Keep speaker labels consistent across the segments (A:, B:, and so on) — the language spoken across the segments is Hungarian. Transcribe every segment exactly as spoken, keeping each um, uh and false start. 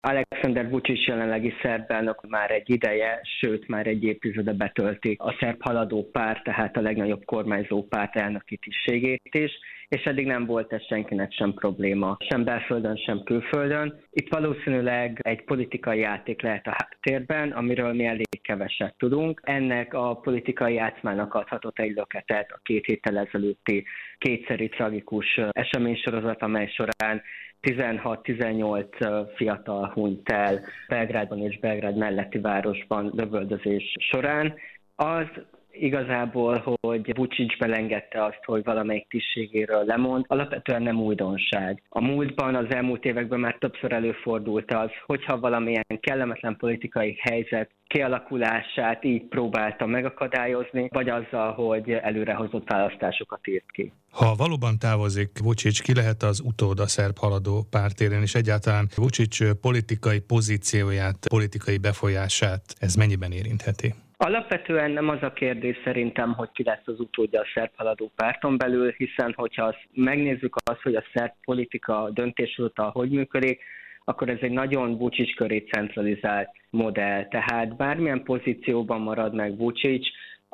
A: Alexander Vučić jelenlegi szerb elnök már egy ideje, sőt már egy évtizede betölti a szerb haladó párt, tehát a legnagyobb kormányzó párt elnöki tisztségét is, és eddig nem volt ez senkinek sem probléma, sem belföldön, sem külföldön. Itt valószínűleg egy politikai játék lehet a háttérben, amiről mi elég keveset tudunk. Ennek a politikai játszmának adhatott egy löketet a két héttel ezelőtti kétszeri tragikus eseménysorozat, amely során tizenhat-tizennyolc fiatal hunyt el Belgrádban és Belgrád melletti városban lövöldözés során. Az igazából, hogy Vučić belengedte azt, hogy valamelyik tisztségéről lemond, alapvetően nem újdonság. A múltban, az elmúlt években már többször előfordult az, hogyha valamilyen kellemetlen politikai helyzet kialakulását így próbálta megakadályozni, vagy azzal, hogy előrehozott választásokat írt ki.
B: Ha valóban távozik Vučić, ki lehet az utód a szerb haladó pártérén, és egyáltalán Vučić politikai pozícióját, politikai befolyását ez mennyiben érintheti?
A: Alapvetően nem az a kérdés szerintem, hogy ki lesz az utódja a szerb haladó párton belül, hiszen hogyha azt megnézzük azt, hogy a szerb politika döntéshozatal hogy működik, akkor ez egy nagyon Vučić köré centralizált modell. Tehát bármilyen pozícióban marad meg Vučić,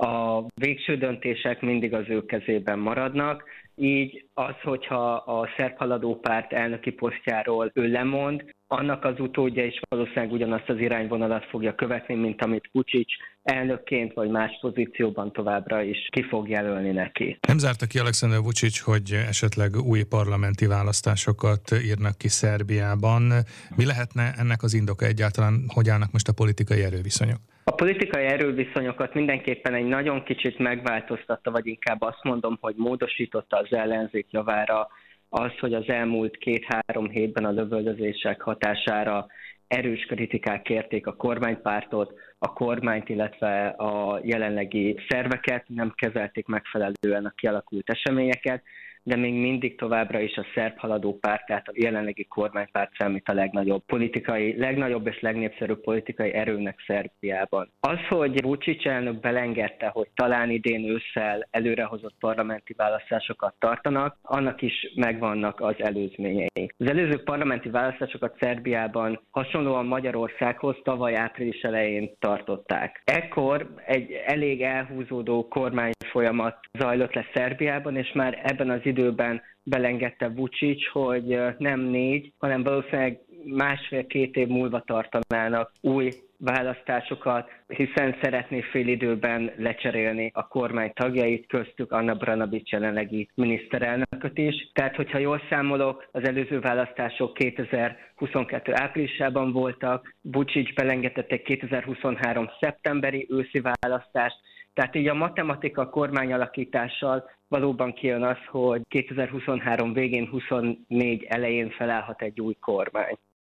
A: a végső döntések mindig az ő kezében maradnak, így az, hogyha a szerb haladó párt elnöki posztjáról ő lemond, annak az utódja is valószínűleg ugyanazt az irányvonalat fogja követni, mint amit Vučić elnökként vagy más pozícióban továbbra is ki fog jelölni neki.
B: Nem zárta ki Alexander Vučić, hogy esetleg új parlamenti választásokat írnak ki Szerbiában. Mi lehetne ennek az indoka egyáltalán, hogy állnak most a politikai erőviszonyok?
A: A politikai erőviszonyokat mindenképpen egy nagyon kicsit megváltoztatta, vagy inkább azt mondom, hogy módosította az ellenzék javára az, hogy az elmúlt két-három hétben a lövöldözések hatására erős kritikák érték a kormánypártot, a kormányt, illetve a jelenlegi szerveket, nem kezelték megfelelően a kialakult eseményeket, de még mindig továbbra is a szerb haladó párt, tehát a jelenlegi kormánypárt számít a legnagyobb politikai, legnagyobb és legnépszerűbb politikai erőnek Szerbiában. Az, hogy Vučić elnök belengedte, hogy talán idén ősszel előrehozott parlamenti választásokat tartanak, annak is megvannak az előzményei. Az előző parlamenti választásokat Szerbiában hasonlóan Magyarországhoz tavaly április elején tartották. Ekkor egy elég elhúzódó kormányfolyamat zajlott le Szerbiában, és már ebben az időben belengedte Vučić, hogy nem négy, hanem valószínűleg másfél-két év múlva tartanának új választásokat, hiszen szeretné fél időben lecserélni a kormány tagjait, köztük Ana Brnabić jelenlegi miniszterelnököt is. Tehát, hogyha jól számolok, az előző választások kétezer-huszonkettő áprilisában voltak, Vučić belengedett egy kétezer-huszonhárom szeptemberi őszi választást, tehát így a matematika kormányalakítással valóban kijön az, hogy kétezer-huszonhárom végén, huszonnégy elején felállhat egy új kormány.